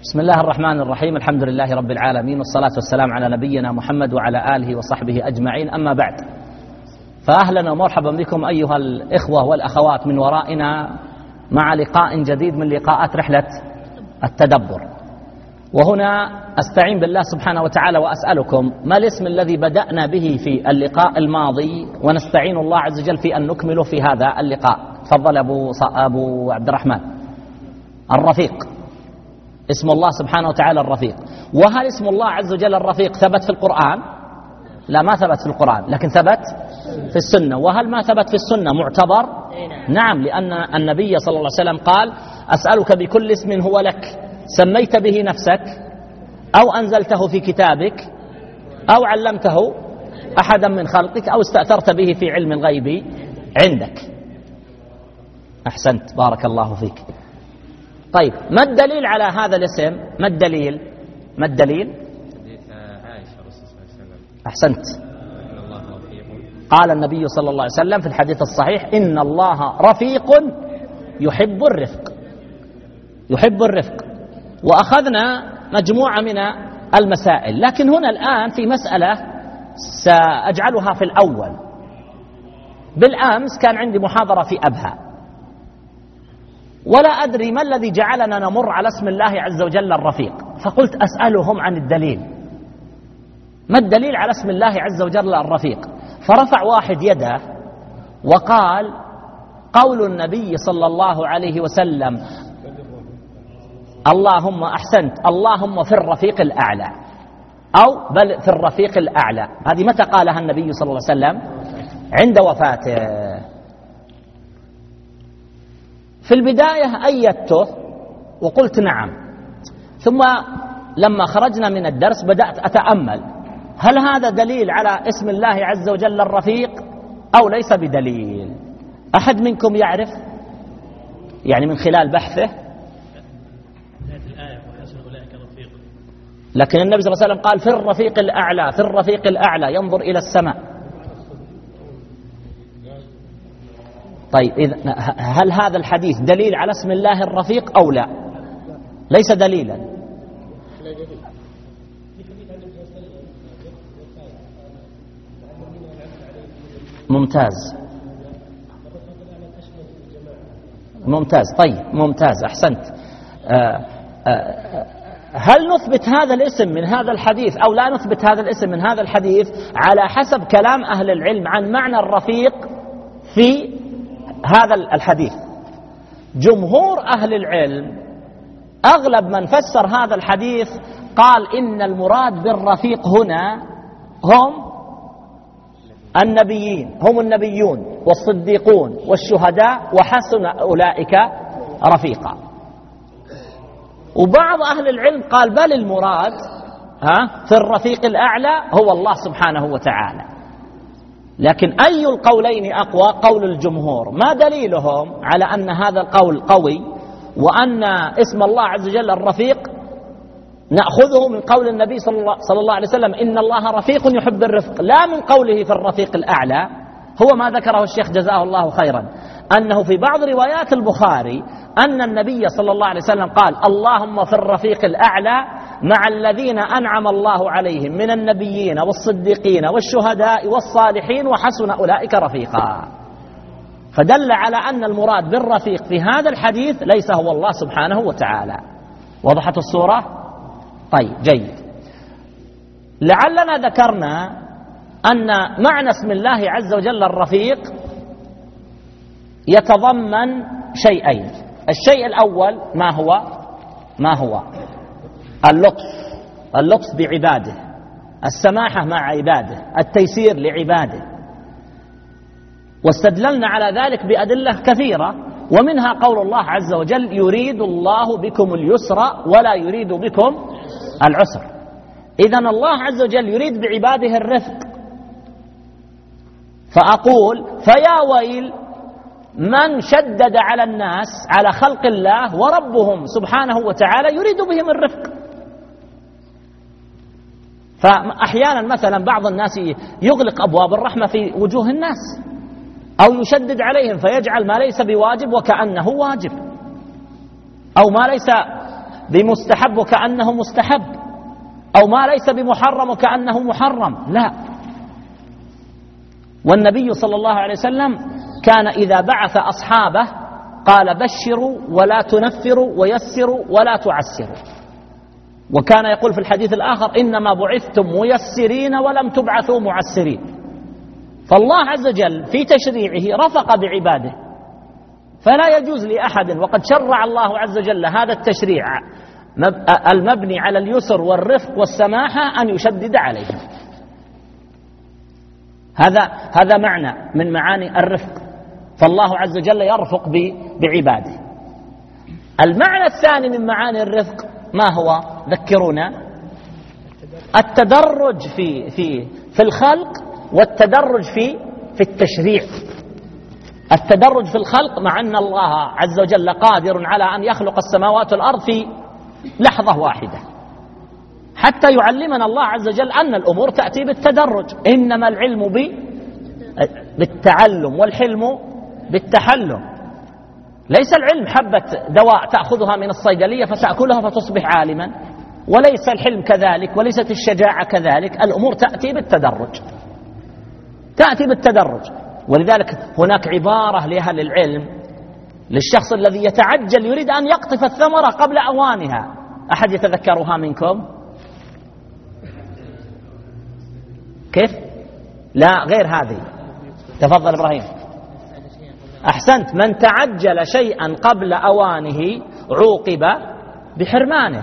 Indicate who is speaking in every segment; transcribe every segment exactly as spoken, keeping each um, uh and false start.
Speaker 1: بسم الله الرحمن الرحيم. الحمد لله رب العالمين، والصلاة والسلام على نبينا محمد وعلى آله وصحبه أجمعين، أما بعد، فأهلا ومرحبا بكم أيها الإخوة والأخوات من ورائنا مع لقاء جديد من لقاءات رحلة التدبر. وهنا أستعين بالله سبحانه وتعالى وأسألكم ما الاسم الذي بدأنا به في اللقاء الماضي، ونستعين الله عز وجل في أن نكمله في هذا اللقاء. تفضل أبو, أبو عبد الرحمن. الرفيق، اسم الله سبحانه وتعالى الرفيق. وهل اسم الله عز وجل الرفيق ثبت في القرآن؟ لا، ما ثبت في القرآن، لكن ثبت في السنة. وهل ما ثبت في السنة معتبر؟ نعم، لأن النبي صلى الله عليه وسلم قال: أسألك بكل اسم هو لك سميت به نفسك أو أنزلته في كتابك أو علمته أحدا من خلقك أو استأثرت به في علم الغيب عندك. أحسنت، بارك الله فيك. طيب، ما الدليل على هذا الاسم؟ ما الدليل؟ ما الدليل؟ أحسنت. قال النبي صلى الله عليه وسلم في الحديث الصحيح: إن الله رفيق يحب الرفق. يحب الرفق. وأخذنا مجموعة من المسائل، لكن هنا الآن في مسألة سأجعلها في الأول. بالأمس كان عندي محاضرة في أبها، ولا أدري ما الذي جعلنا نمر على اسم الله عز وجل الرفيق، فقلت أسألهم عن الدليل. ما الدليل على اسم الله عز وجل الرفيق؟ فرفع واحد يده وقال: قول النبي صلى الله عليه وسلم: اللهم أحسنت، اللهم في الرفيق الأعلى، أو بل في الرفيق الأعلى. هذه متى قالها النبي صلى الله عليه وسلم؟ عند وفاته. في البداية أيدته وقلت نعم، ثم لما خرجنا من الدرس بدأت أتأمل: هل هذا دليل على اسم الله عز وجل الرفيق أو ليس بدليل؟ أحد منكم يعرف؟ يعني من خلال بحثه. لكن النبي صلى الله عليه وسلم قال: في الرفيق الأعلى، في الرفيق الأعلى، ينظر إلى السماء. طيب، إذن هل هذا الحديث دليل على اسم الله الرفيق أو لا؟ ليس دليلا. ممتاز ممتاز طيب ممتاز، أحسنت. آآ آآ هل نثبت هذا الاسم من هذا الحديث أو لا نثبت هذا الاسم من هذا الحديث؟ على حسب كلام أهل العلم عن معنى الرفيق في هذا الحديث. جمهور أهل العلم، أغلب من فسر هذا الحديث، قال إن المراد بالرفيق هنا هم النبيين، هم النبيون والصديقون والشهداء وحسن أولئك رفيقا. وبعض أهل العلم قال بل المراد ها في الرفيق الأعلى هو الله سبحانه وتعالى. لكن أي القولين أقوى؟ قول الجمهور. ما دليلهم على أن هذا القول قوي وأن اسم الله عز وجل الرفيق نأخذه من قول النبي صلى الله, صلى الله عليه وسلم: إن الله رفيق يحب الرفق، لا من قوله في الرفيق الأعلى. هو ما ذكره الشيخ جزاه الله خيرا، أنه في بعض روايات البخاري أن النبي صلى الله عليه وسلم قال: اللهم في الرفيق الأعلى مع الذين أنعم الله عليهم من النبيين والصديقين والشهداء والصالحين وحسن أولئك رفيقا. فدل على أن المراد بالرفيق في هذا الحديث ليس هو الله سبحانه وتعالى. وضحت الصورة؟ طيب، جيد. لعلنا ذكرنا أن معنى اسم الله عز وجل الرفيق يتضمن شيئين. الشيء الأول ما هو؟ ما هو اللطف، اللطف بعباده، السماحة مع عباده، التيسير لعباده. واستدللنا على ذلك بأدلة كثيرة، ومنها قول الله عز وجل: يريد الله بكم اليسر ولا يريد بكم العسر. إذن الله عز وجل يريد بعباده الرفق. فأقول: فيا ويل من شدد على الناس، على خلق الله، وربهم سبحانه وتعالى يريد بهم الرفق. فأحيانا مثلا بعض الناس يغلق أبواب الرحمة في وجوه الناس، أو يشدد عليهم فيجعل ما ليس بواجب وكأنه واجب، أو ما ليس بمستحب وكأنه مستحب، أو ما ليس بمحرم وكأنه محرم، لا. والنبي صلى الله عليه وسلم كان إذا بعث أصحابه قال بشروا ولا تنفروا ويسروا ولا تعسروا، وكان يقول في الحديث الآخر إنما بعثتم ميسرين ولم تبعثوا معسرين. فالله عز وجل في تشريعه رفق بعباده، فلا يجوز لأحد، وقد شرع الله عز وجل هذا التشريع المبني على اليسر والرفق والسماحة أن يشدد عليهم. هذا هذا معنى من معاني الرفق، فالله عز وجل يرفق بعباده. المعنى الثاني من معاني الرفق ما هو؟ ذكرونا. التدرج في في في الخلق والتدرج في في التشريع. التدرج في الخلق، مع أن الله عز وجل قادر على أن يخلق السماوات والأرض في لحظة واحدة، حتى يعلمنا الله عز وجل أن الأمور تأتي بالتدرج. إنما العلم بالتعلم والحلم بالتحلم. ليس العلم حبة دواء تأخذها من الصيدلية فتأكلها فتصبح عالما، وليس الحلم كذلك، وليست الشجاعة كذلك. الأمور تأتي بالتدرج، تأتي بالتدرج. ولذلك هناك عبارة لأهل العلم للشخص الذي يتعجل يريد أن يقطف الثمرة قبل أوانها. أحد يتذكرها منكم؟ كيف؟ لا، غير هذه. تفضل إبراهيم. أحسنت. من تعجل شيئا قبل أوانه عوقب بحرمانه.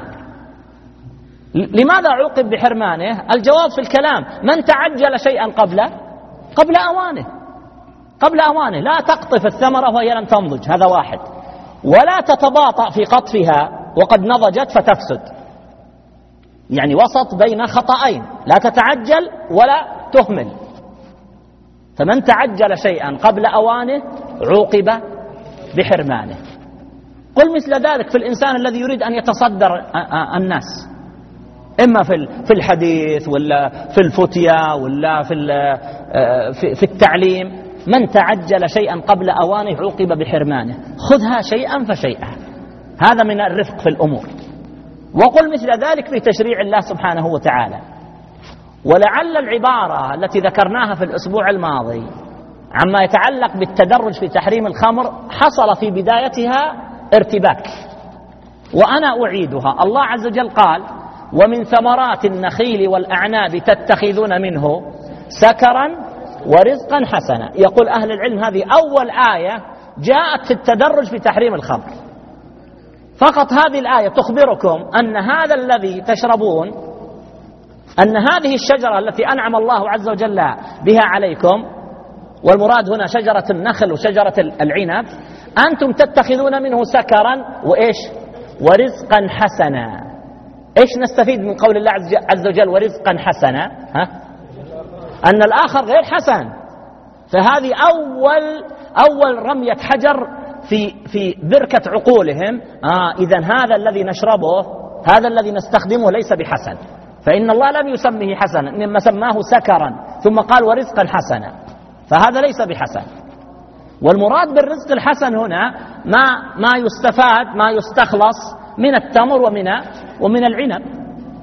Speaker 1: لماذا عوقب بحرمانه؟ الجواب في الكلام: من تعجل شيئا قبل قبل أوانه، قبل أوانه. لا تقطف الثمرة وهي لم تنضج، هذا واحد. ولا تتباطأ في قطفها وقد نضجت فتفسد، يعني وسط بين خطأين، لا تتعجل ولا تهمل. فمن تعجل شيئا قبل أوانه عوقب بحرمانه. قل مثل ذلك في الإنسان الذي يريد أن يتصدر الناس، إما في الحديث ولا في الفتيا ولا في في التعليم. من تعجل شيئا قبل أوانه عوقب بحرمانه. خذها شيئا فشيئا، هذا من الرفق في الأمور. وقل مثل ذلك في تشريع الله سبحانه وتعالى. ولعل العبارة التي ذكرناها في الأسبوع الماضي عما يتعلق بالتدرج في تحريم الخمر حصل في بدايتها ارتباك، وأنا أعيدها. الله عز وجل قال: ومن ثمرات النخيل والأعناب تتخذون منه سكرا ورزقا حسنا. يقول أهل العلم هذه أول آية جاءت في التدرج في تحريم الخمر. فقط هذه الآية تخبركم أن هذا الذي تشربون، أن هذه الشجرة التي أنعم الله عز وجل بها عليكم، والمراد هنا شجرة النخل وشجرة العنب، أنتم تتخذون منه سكرا وإيش؟ ورزقا حسنا. إيش نستفيد من قول الله عز وجل ورزقا حسنا؟ ها؟ أن الآخر غير حسن. فهذه أول أول رمية حجر في في بركة عقولهم. آه إذن هذا الذي نشربه، هذا الذي نستخدمه ليس بحسن، فإن الله لم يسميه حسنا، إنما سماه سكرا ثم قال ورزقا حسنا، فهذا ليس بحسن. والمراد بالرزق الحسن هنا ما ما يستفاد، ما يستخلص من التمر ومن ومن العنب.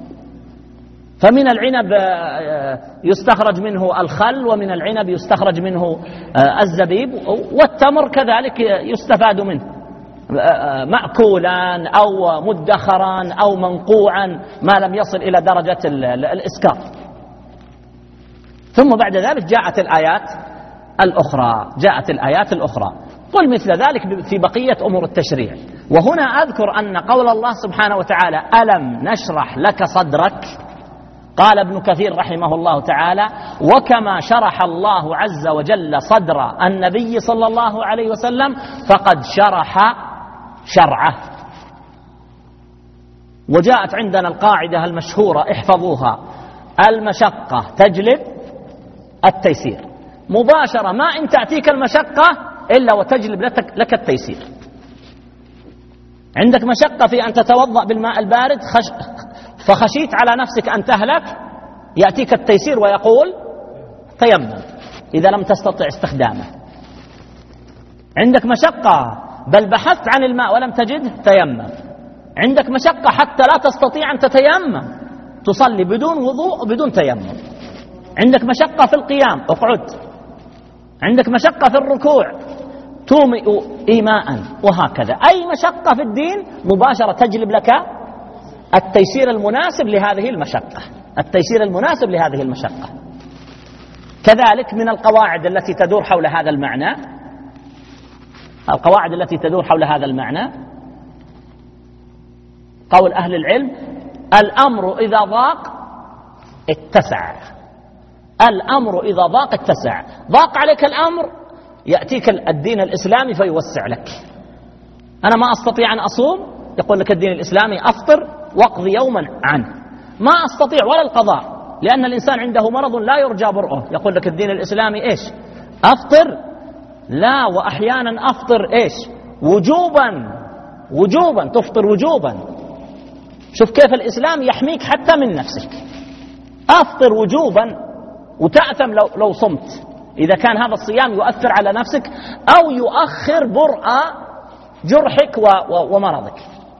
Speaker 1: فمن العنب يستخرج منه الخل، ومن العنب يستخرج منه الزبيب، والتمر كذلك يستفاد منه مأكولا أو مدخرا أو منقوعا ما لم يصل إلى درجة الإسكار. ثم بعد ذلك جاءت الآيات الأخرى جاءت الآيات الأخرى قل مثل ذلك في بقية أمور التشريع. وهنا أذكر أن قول الله سبحانه وتعالى ألم نشرح لك صدرك، قال ابن كثير رحمه الله تعالى: وكما شرح الله عز وجل صدر النبي صلى الله عليه وسلم فقد شرح شرعه. وجاءت عندنا القاعدة المشهورة احفظوها: المشقة تجلب التيسير. مباشرة ما إن تأتيك المشقة إلا وتجلب لك التيسير. عندك مشقة في أن تتوضأ بالماء البارد خش فخشيت على نفسك أن تهلك، يأتيك التيسير ويقول تيمم إذا لم تستطع استخدامه. عندك مشقة بل بحثت عن الماء ولم تجده، تيمم. عندك مشقة حتى لا تستطيع أن تتيمم، تصلي بدون وضوء بدون تيمم. عندك مشقة في القيام، اقعد. عندك مشقة في الركوع، تومئ إيماء، وهكذا. أي مشقة في الدين مباشرة تجلب لك التيسير المناسب لهذه المشقة، التيسير المناسب لهذه المشقة. كذلك من القواعد التي تدور حول هذا المعنى، القواعد التي تدور حول هذا المعنى قول أهل العلم: الأمر إذا ضاق اتسع. الأمر إذا ضاق اتسع. ضاق عليك الأمر، يأتيك الدين الإسلامي فيوسع لك. أنا ما أستطيع أن أصوم، يقول لك الدين الإسلامي أفطر واقضي يوما عنه. ما أستطيع ولا القضاء لأن الإنسان عنده مرض لا يرجى برؤه، يقول لك الدين الإسلامي إيش؟ أفطر. لا، وأحيانا أفطر إيش؟ وجوبا، وجوبا، تفطر وجوبا. شوف كيف الإسلام يحميك حتى من نفسك. أفطر وجوبا وتأثم لو, لو صمت، إذا كان هذا الصيام يؤثر على نفسك أو يؤخر برء جرحك و و ومرضك.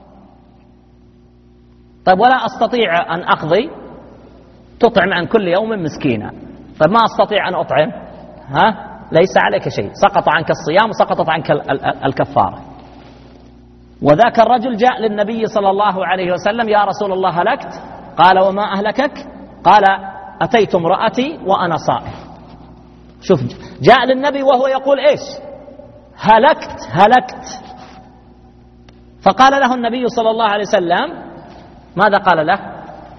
Speaker 1: طيب ولا أستطيع أن أقضي، تطعم عن كل يوم مسكينا. طيب ما أستطيع أن أطعم، ها؟ ليس عليك شيء، سقط عنك الصيام وسقطت عنك الكفارة. وذاك الرجل جاء للنبي صلى الله عليه وسلم: يا رسول الله هلكت. قال: وما أهلكك؟ قال: أتيت امرأتي وأنا صائم. شوف، جاء للنبي وهو يقول إيش؟ هلكت هلكت. فقال له النبي صلى الله عليه وسلم ماذا قال له؟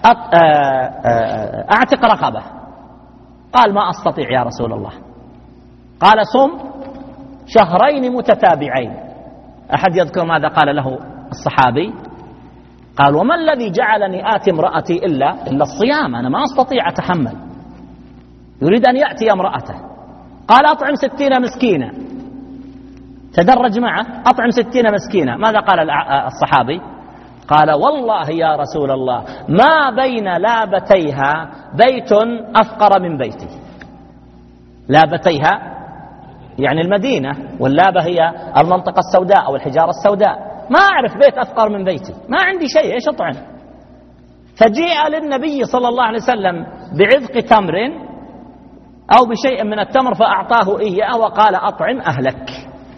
Speaker 1: أعتق رقبة. قال: ما أستطيع يا رسول الله. قال: صم شهرين متتابعين. أحد يذكر ماذا قال له الصحابي؟ قال: وما الذي جعلني آتي امرأتي إلا إلا الصيام، أنا ما أستطيع أتحمل. يريد أن يأتي امرأته. قال: أطعم ستين مسكينا. تدرج معه: أطعم ستين مسكينا. ماذا قال الصحابي؟ قال: والله يا رسول الله ما بين لابتيها بيت أفقر من بيتي. لابتيها يعني المدينة، واللابة هي المنطقة السوداء أو الحجارة السوداء. ما أعرف بيت أفقر من بيتي، ما عندي شيء، إيش أطعم؟ فجيء للنبي صلى الله عليه وسلم بعذق تمر أو بشيء من التمر فأعطاه إياه وقال: أطعم أهلك.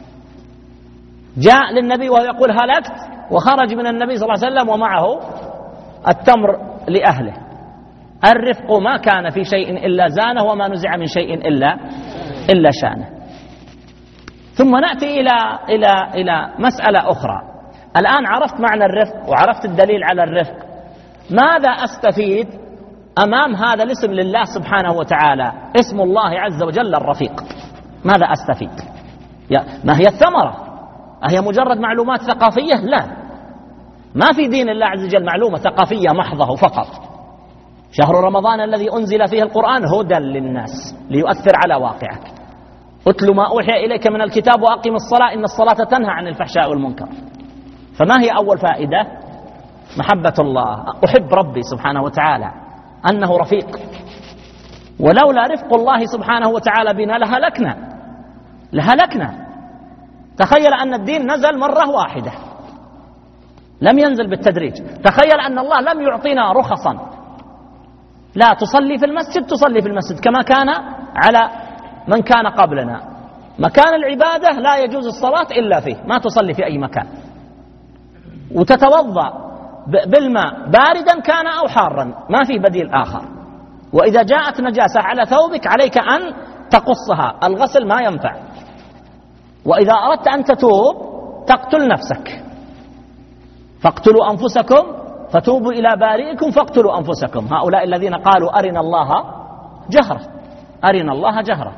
Speaker 1: جاء للنبي وهو يقول هلكت، وخرج من النبي صلى الله عليه وسلم ومعه التمر لأهله. الرفق ما كان في شيء إلا زانه، وما نزع من شيء إلا إلا شانه. ثم نأتي إلى إلى إلى مسألة أخرى. الآن عرفت معنى الرفق وعرفت الدليل على الرفق. ماذا أستفيد أمام هذا الاسم لله سبحانه وتعالى، اسم الله عز وجل الرفيق؟ ماذا أستفيد؟ ما هي الثمرة؟ هي مجرد معلومات ثقافية؟ لا، ما في دين الله عز وجل معلومة ثقافية محضة فقط. شهر رمضان الذي أنزل فيه القرآن هدى للناس ليؤثر على واقعك. اتل ما أوحي إليك من الكتاب وأقم الصلاة إن الصلاة تنهى عن الفحشاء والمنكر. فما هي أول فائدة؟ محبة الله، أحب ربي سبحانه وتعالى، أنه رفيق. ولولا رفق الله سبحانه وتعالى بنا لهلكنا لهلكنا تخيل أن الدين نزل مرة واحدة، لم ينزل بالتدريج. تخيل أن الله لم يعطينا رخصا، لا تصلي في المسجد تصلي في المسجد كما كان على من كان قبلنا. مكان العبادة لا يجوز الصلاة إلا فيه، ما تصلي في أي مكان. وتتوضأ بالماء باردا كان أو حارا، ما في بديل آخر. وإذا جاءت نجاسة على ثوبك عليك أن تقصها، الغسل ما ينفع. وإذا أردت أن تتوب تقتل نفسك، فاقتلوا أنفسكم فتوبوا إلى بارئكم فاقتلوا أنفسكم. هؤلاء الذين قالوا أرنا الله جهرة، أرنا الله جهرة.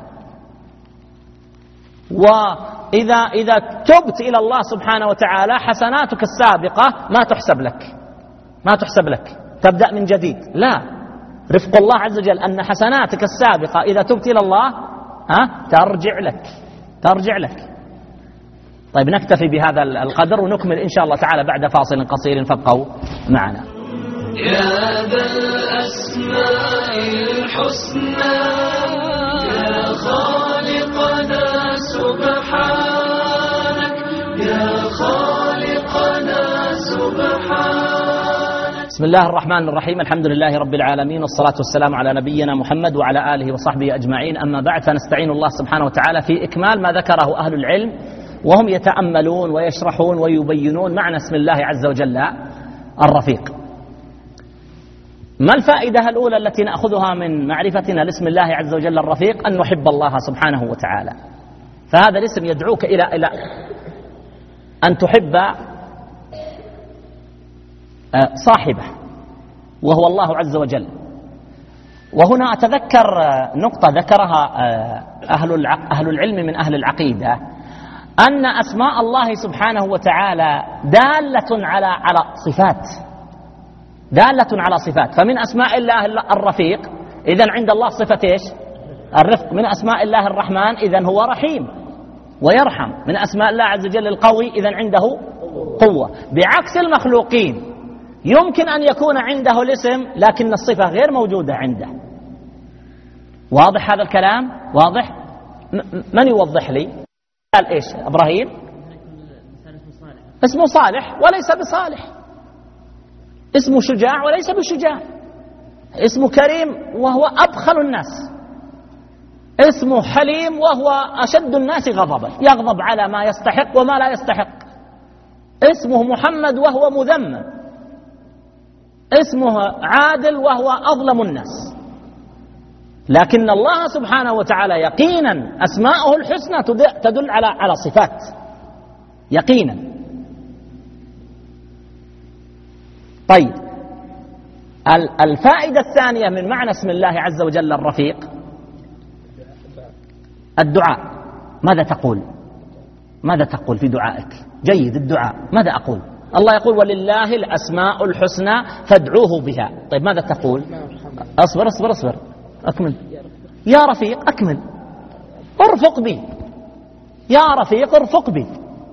Speaker 1: وإذا إذا تبت إلى الله سبحانه وتعالى حسناتك السابقة ما تحسب لك، ما تحسب لك، تبدأ من جديد. لا، رفق الله عز وجل أن حسناتك السابقة إذا تبت إلى الله ها ترجع لك، ترجع لك. طيب نكتفي بهذا القدر ونكمل إن شاء الله تعالى بعد فاصل قصير، فابقوا معنا.
Speaker 2: يا ذا الأسماء الحسنى يا خالقنا سبحانك، يا خالقنا سبحانك
Speaker 1: بسم الله الرحمن الرحيم. الحمد لله رب العالمين، والصلاة والسلام على نبينا محمد وعلى آله وصحبه أجمعين. أما بعد، فنستعين الله سبحانه وتعالى في إكمال ما ذكره أهل العلم وهم يتأملون ويشرحون ويبينون معنى اسم الله عز وجل الرفيق. ما الفائدة الأولى التي نأخذها من معرفتنا لاسم الله عز وجل الرفيق؟ أن نحب الله سبحانه وتعالى. فهذا الاسم يدعوك إلى إلى أن تحب صاحبه وهو الله عز وجل. وهنا أتذكر نقطة ذكرها أهل أهل العلم من أهل العقيدة، أن أسماء الله سبحانه وتعالى دالة على على صفات، دالة على صفات. فمن أسماء الله الرفيق إذن عند الله صفة إيش؟ الرفق. من أسماء الله الرحمن إذن هو رحيم ويرحم. من أسماء الله عز وجل القوي إذن عنده قوة. بعكس المخلوقين يمكن أن يكون عنده الاسم لكن الصفة غير موجودة عنده. واضح هذا الكلام؟ واضح؟ من يوضح لي؟ قال إيش إبراهيم؟ اسمه صالح وليس بصالح، اسمه شجاع وليس بشجاع، اسمه كريم وهو أبخل الناس، اسمه حليم وهو أشد الناس غضبا، يغضب على ما يستحق وما لا يستحق. اسمه محمد وهو مذمم، اسمه عادل وهو أظلم الناس. لكن الله سبحانه وتعالى يقينا أسماءه الحسنى تدل على على صفات يقينا. طيب، الفائدة الثانية من معنى اسم الله عز وجل الرفيق الدعاء. ماذا تقول؟ ماذا تقول في دعائك؟ جيد، الدعاء. ماذا أقول؟ الله يقول ولله الأسماء الحسنى فادعوه بها. طيب ماذا تقول؟ أصبر أصبر أصبر أكمل. يا رفيق أكمل. ارفق بي يا رفيق، ارفق بي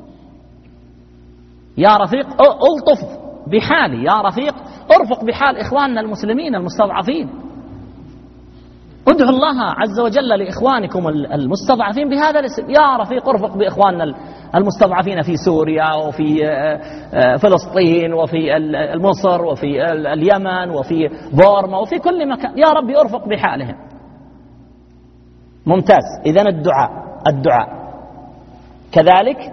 Speaker 1: يا رفيق، ألطف بحالي يا رفيق، ارفق بحال إخواننا المسلمين المستضعفين. ادعوا الله عز وجل لإخوانكم المستضعفين بهذا الاسم، يا رفيق ارفق بإخواننا المستضعفين في سوريا وفي فلسطين وفي مصر وفي اليمن وفي بورما وفي كل مكان، يا ربي ارفق بحالهم. ممتاز. إذن الدعاء الدعاء كذلك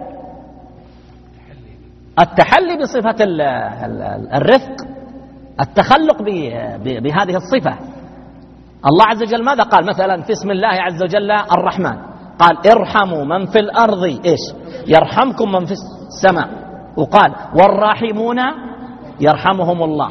Speaker 1: التحلي بصفة الرفق، التخلق بهذه الصفة. الله عز وجل ماذا قال مثلا في اسم الله عز وجل الرحمن؟ قال ارحموا من في الأرض إيش يرحمكم من في السماء. وقال والراحمون يرحمهم الله.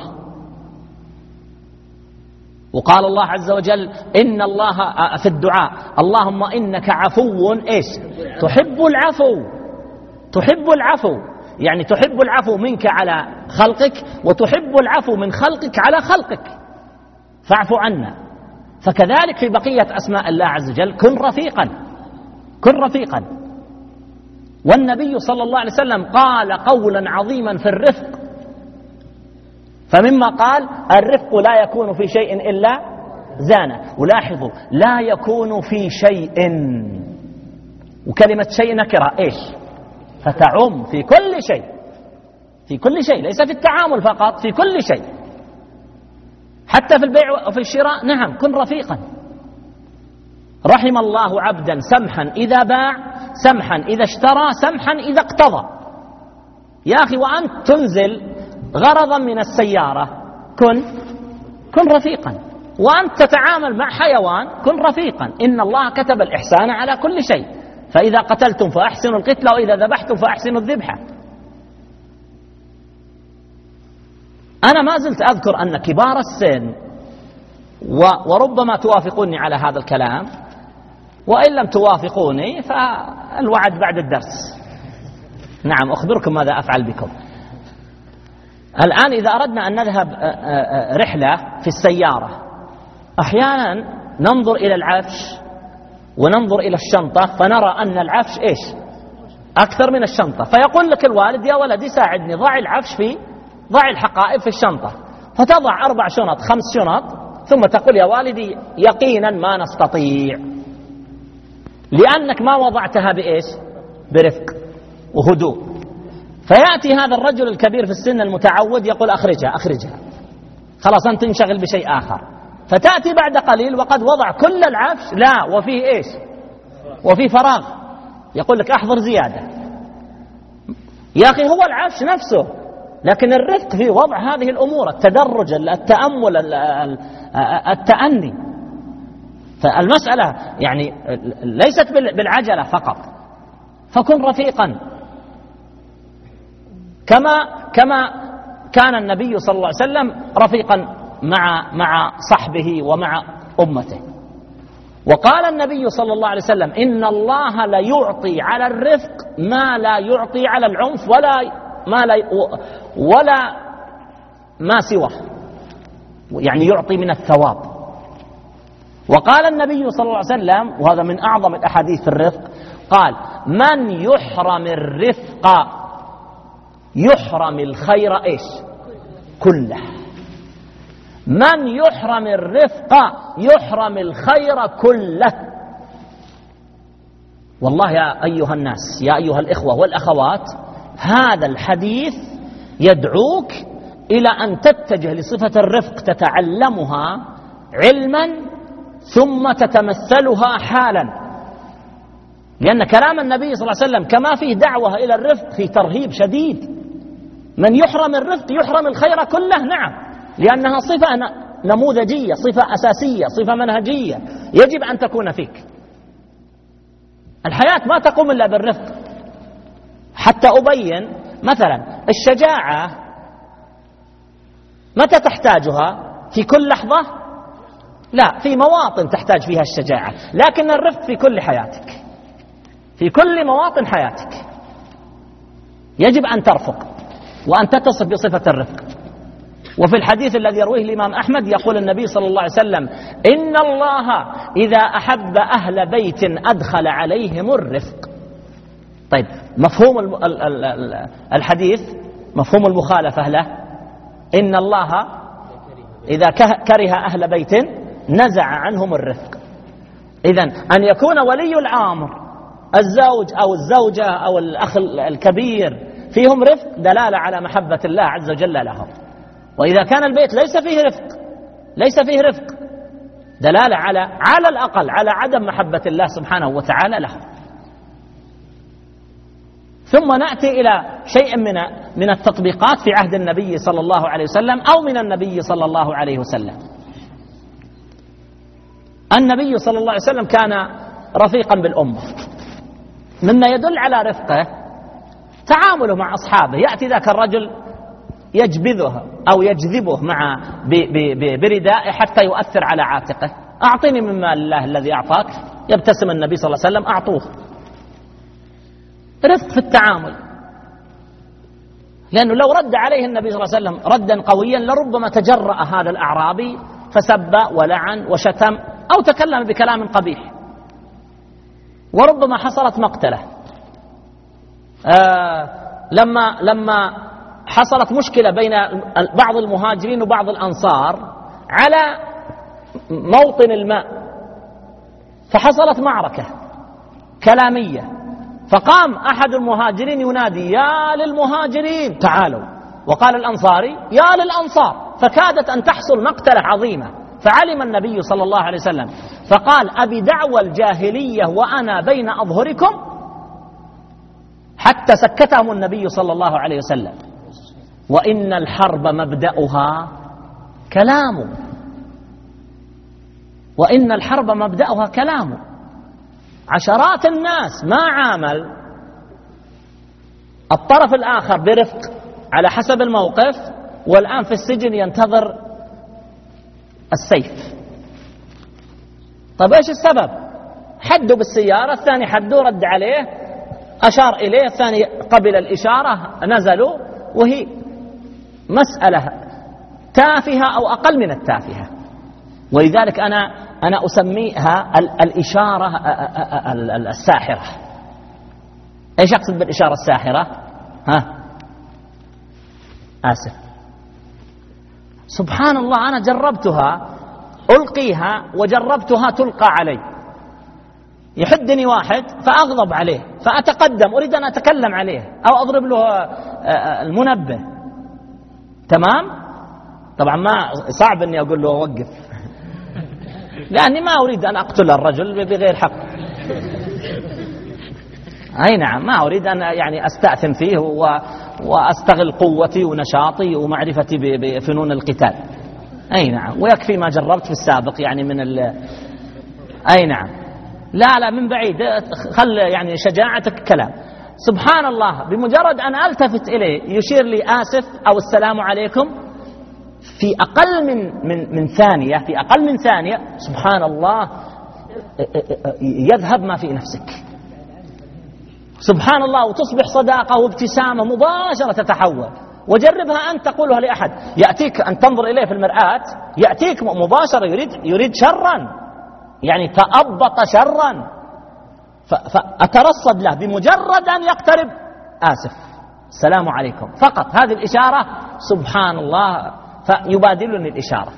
Speaker 1: وقال الله عز وجل إن الله في الدعاء اللهم إنك عفو إيش تحب العفو، تحب العفو يعني تحب العفو منك على خلقك وتحب العفو من خلقك على خلقك، فاعف عنا. فكذلك في بقية أسماء الله عز وجل كن رفيقا، كن رفيقا. والنبي صلى الله عليه وسلم قال قولا عظيما في الرفق، فمما قال الرفق لا يكون في شيء إلا زانه. ولاحظوا لا يكون في شيء، وكلمة شيء نكرة إيش فتعم في كل شيء، في كل شيء، ليس في التعامل فقط، في كل شيء، حتى في البيع وفي الشراء. نعم كن رفيقا. رحم الله عبدا سمحا إذا باع، سمحا إذا اشترى، سمحا إذا اقتضى. يا أخي وأنت تنزل غرضا من السيارة كن كن رفيقا، وأنت تتعامل مع حيوان كن رفيقا. إن الله كتب الإحسان على كل شيء، فإذا قتلتم فأحسنوا القتل وإذا ذبحتم فأحسنوا الذبحة. أنا ما زلت أذكر أن كبار السن، وربما توافقوني على هذا الكلام، وإن لم توافقوني فالوعد بعد الدرس. نعم أخبركم ماذا أفعل بكم. الآن إذا أردنا أن نذهب رحلة في السيارة، أحيانا ننظر إلى العفش وننظر إلى الشنطة فنرى أن العفش إيش أكثر من الشنطة، فيقول لك الوالد يا ولدي ساعدني ضع العفش في ضع الحقائب في الشنطة، فتضع أربع شنط خمس شنط ثم تقول يا والدي يقينا ما نستطيع، لأنك ما وضعتها بإيش برفق وهدوء. فيأتي هذا الرجل الكبير في السن المتعود يقول أخرجها أخرجها خلاص أنت تنشغل بشيء آخر، فتأتي بعد قليل وقد وضع كل العفش لا وفيه إيش؟ وفيه فراغ، يقول لك أحضر زيادة. يا أخي هو العفش نفسه، لكن الرفق في وضع هذه الأمور، التدرج، التأمل، التأني. فالمسألة يعني ليست بالعجلة فقط، فكن رفيقا كما كما كان النبي صلى الله عليه وسلم رفيقا مع مع صحبه ومع أمته. وقال النبي صلى الله عليه وسلم: إن الله لا يعطي على الرفق ما لا يعطي على العنف ولا ما لا ولا ما سواه، يعني يعطي من الثواب. وقال النبي صلى الله عليه وسلم، وهذا من أعظم الأحاديث في الرفق، قال: من يحرم الرفق يحرم الخير إيش؟ كله. من يحرم الرفق يحرم الخير كله. والله يا أيها الناس، يا أيها الإخوة والأخوات، هذا الحديث يدعوك إلى أن تتجه لصفة الرفق، تتعلمها علما ثم تتمثلها حالا، لأن كلام النبي صلى الله عليه وسلم كما فيه دعوة إلى الرفق فيه ترهيب شديد. من يحرم الرفق يحرم الخير كله، نعم، لأنها صفة نموذجية، صفة أساسية، صفة منهجية يجب أن تكون فيك. الحياة ما تقوم إلا بالرفق. حتى أبين مثلا الشجاعة متى تحتاجها؟ في كل لحظة؟ لا، في مواطن تحتاج فيها الشجاعة، لكن الرفق في كل حياتك، في كل مواطن حياتك يجب أن ترفق وأن تتصف بصفة الرفق. وفي الحديث الذي يرويه الإمام أحمد يقول النبي صلى الله عليه وسلم: إن الله إذا أحب أهل بيت أدخل عليهم الرفق. طيب، مفهوم الحديث، مفهوم المخالفة له: إن الله إذا كره أهل بيت نزع عنهم الرفق. إذن أن يكون ولي الأمر الزوج أو الزوجة أو الأخ الكبير فيهم رفق دلالة على محبة الله عز وجل لهم. وإذا كان البيت ليس فيه رفق ليس فيه رفق دلالة على على الأقل على عدم محبة الله سبحانه وتعالى لهم. ثم نأتي إلى شيء من من التطبيقات في عهد النبي صلى الله عليه وسلم أو من النبي صلى الله عليه وسلم. النبي صلى الله عليه وسلم كان رفيقا بالأمة. مما يدل على رفقه تعامله مع أصحابه. يأتي ذاك الرجل يجبذه أو يجذبه مع بردائه حتى يؤثر على عاتقه: أعطني من مال الله الذي أعطاك. يبتسم النبي صلى الله عليه وسلم: أعطوه. رفق في التعامل، لأنه لو رد عليه النبي صلى الله عليه وسلم ردا قويا لربما تجرأ هذا الأعرابي فسب ولعن وشتم أو تكلم بكلام قبيح، وربما حصلت مقتله. آه لما لما حصلت مشكلة بين بعض المهاجرين وبعض الأنصار على موطن الماء، فحصلت معركة كلامية، فقام أحد المهاجرين ينادي: يا للمهاجرين تعالوا، وقال الأنصاري: يا للأنصار، فكادت أن تحصل مقتلة عظيمة. فعلم النبي صلى الله عليه وسلم فقال: أبي دعوى الجاهلية وأنا بين أظهركم، حتى سكتهم النبي صلى الله عليه وسلم. وإن الحرب مبدأها كلام، وإن الحرب مبدأها كلام. عشرات الناس ما عامل الطرف الآخر برفق على حسب الموقف، والآن في السجن ينتظر السيف. طيب إيش السبب؟ حدوا بالسيارة، الثاني حدوا رد عليه، أشار إليه، الثاني قبل الإشارة، نزلوا، وهي مسألة تافهة أو أقل من التافهة. ولذلك أنا أنا أسميها الإشارة الساحرة. إيش أقصد بالإشارة الساحرة؟ ها آسف، سبحان الله، أنا جربتها ألقيها وجربتها تلقى علي. يحدني واحد فأغضب عليه فأتقدم أريد أن أتكلم عليه أو أضرب له المنبه، تمام؟ طبعا ما صعب أني أقول له وقف، لأني ما أريد أن أقتل الرجل بغير حق. أي نعم، ما أريد أن يعني أستأثم فيه وأستغل قوتي ونشاطي ومعرفتي بفنون القتال. أي نعم، ويكفي ما جربت في السابق يعني من ال... أي نعم، لا لا من بعيد، خل يعني شجاعتك كلام. سبحان الله، بمجرد أن ألتفت إليه يشير لي آسف أو السلام عليكم، في أقل من من من ثانية في أقل من ثانية سبحان الله يذهب ما في نفسك، سبحان الله، وتصبح صداقة وابتسامة مباشرة تتحول. وجربها أن تقولها لأحد، يأتيك أن تنظر إليه في المرآة يأتيك مباشرة يريد يريد شرا، يعني تأبط شرا، فأترصد له بمجرد أن يقترب آسف السلام عليكم، فقط هذه الإشارة سبحان الله فيبادلني الإشارة.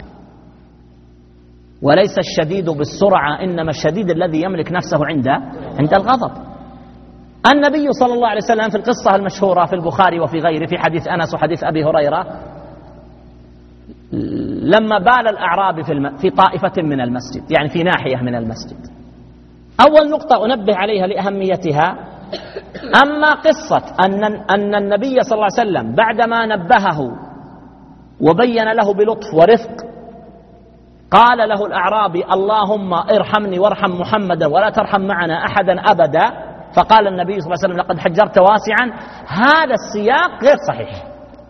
Speaker 1: وليس الشديد بالسرعة، إنما الشديد الذي يملك نفسه عند عند الغضب. النبي صلى الله عليه وسلم في القصة المشهورة في البخاري وفي غيره في حديث أنس وحديث أبي هريرة، لما بال الأعرابي في, الم... في طائفة من المسجد، يعني في ناحية من المسجد. أول نقطة أنبه عليها لأهميتها، أما قصة أن أن النبي صلى الله عليه وسلم بعدما نبهه وبين له بلطف ورفق قال له الأعرابي اللهم ارحمني وارحم محمدا ولا ترحم معنا أحدا أبدا، فقال النبي صلى الله عليه وسلم لقد حجرت واسعا، هذا السياق غير صحيح.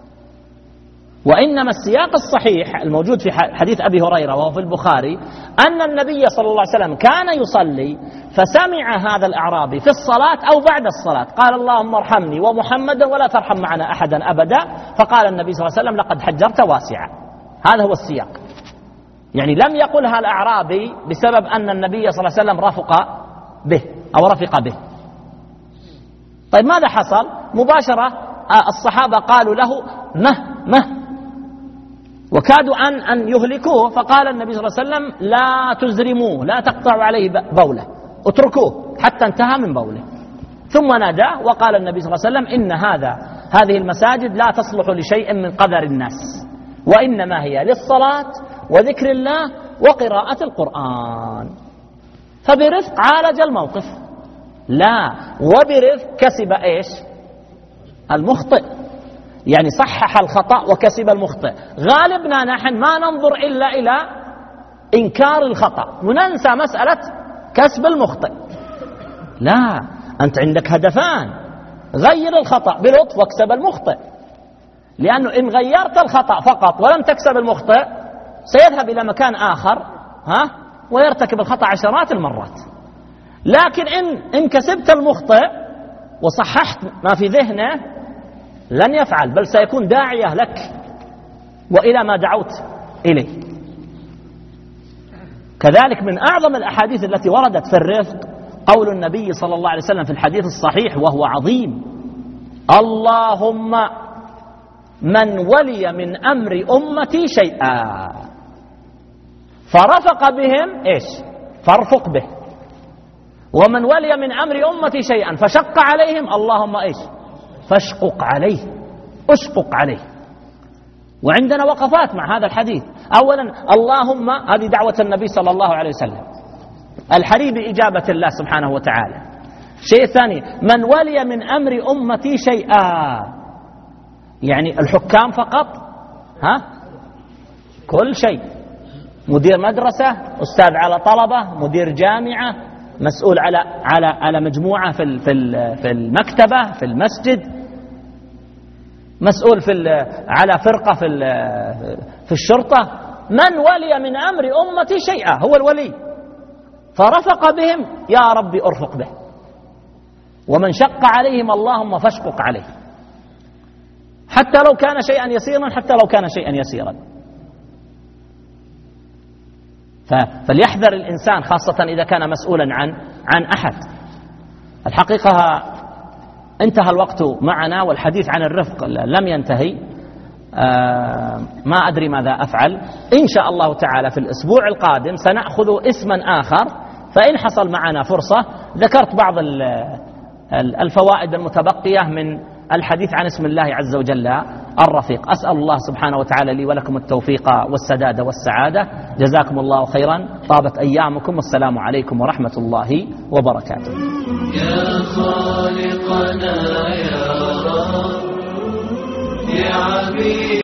Speaker 1: وإنما السياق الصحيح الموجود في حديث أبي هريرة وهو في البخاري أن النبي صلى الله عليه وسلم كان يصلي فسمع هذا الأعرابي في الصلاة أو بعد الصلاة قال اللهم ارحمني ومحمدا ولا ترحم معنا أحدا أبدا، فقال النبي صلى الله عليه وسلم لقد حجرت واسعا. هذا هو السياق، يعني لم يقلها الأعرابي بسبب أن النبي صلى الله عليه وسلم رفق به أو رفق به. طيب ماذا حصل؟ مباشرة الصحابة قالوا له مه مه، وكادوا أن أن يهلكوه، فقال النبي صلى الله عليه وسلم لا تزرموه، لا تقطعوا عليه بوله، اتركوه حتى انتهى من بوله. ثم ناداه وقال النبي صلى الله عليه وسلم إن هذا هذه المساجد لا تصلح لشيء من قدر الناس، وإنما هي للصلاة وذكر الله وقراءة القرآن. فبرفق عالج الموقف، لا وبرفق كسب إيش؟ المخطئ، يعني صحح الخطأ وكسب المخطئ. غالبنا نحن ما ننظر إلا إلى إنكار الخطأ وننسى مسألة كسب المخطئ. لا، أنت عندك هدفان، غير الخطأ بلطف واكسب المخطئ، لأنه إن غيرت الخطأ فقط ولم تكسب المخطئ سيذهب إلى مكان آخر ها ويرتكب الخطأ عشرات المرات. لكن إن, إن كسبت المخطئ وصححت ما في ذهنه لن يفعل، بل سيكون داعية لك وإلى ما دعوت إليه. كذلك من أعظم الأحاديث التي وردت في الرفق قول النبي صلى الله عليه وسلم في الحديث الصحيح وهو عظيم: اللهم من ولي من أمر أمتي شيئا فرفق بهم إيش؟ فارفق به. ومن ولي من أمر أمتي شيئا فشق عليهم اللهم إيش؟ فاشقق عليه، اشقق عليه. وعندنا وقفات مع هذا الحديث. أولا اللهم، هذه دعوة النبي صلى الله عليه وسلم الحري بإجابة الله سبحانه وتعالى. شيء ثاني من ولي من أمر أمتي شيئا، يعني الحكام فقط؟ ها؟ كل شيء، مدير مدرسة، أستاذ على طلبة، مدير جامعة، مسؤول على على على مجموعة في في المكتبة في المسجد، مسؤول في على فرقة في في الشرطة. من ولي من أمر أمتي شيئا هو الولي، فرفق بهم يا ربي أرفق به، ومن شق عليهم اللهم فاشقق عليه، حتى لو كان شيئا يسيرا، حتى لو كان شيئا يسيرا. فليحذر الإنسان خاصة إذا كان مسؤولا عن عن أحد. الحقيقة انتهى الوقت معنا والحديث عن الرفق لم ينتهي. آه ما أدري ماذا أفعل. إن شاء الله تعالى في الأسبوع القادم سنأخذ اسما آخر، فإن حصل معنا فرصة ذكرت بعض الفوائد المتبقية من الحديث عن اسم الله عز وجل الرفيق. أسأل الله سبحانه وتعالى لي ولكم التوفيق والسداد والسعادة. جزاكم الله خيرا، طابت أيامكم، والسلام عليكم ورحمة الله وبركاته.
Speaker 2: يا خالقنا يا رب يا عبيد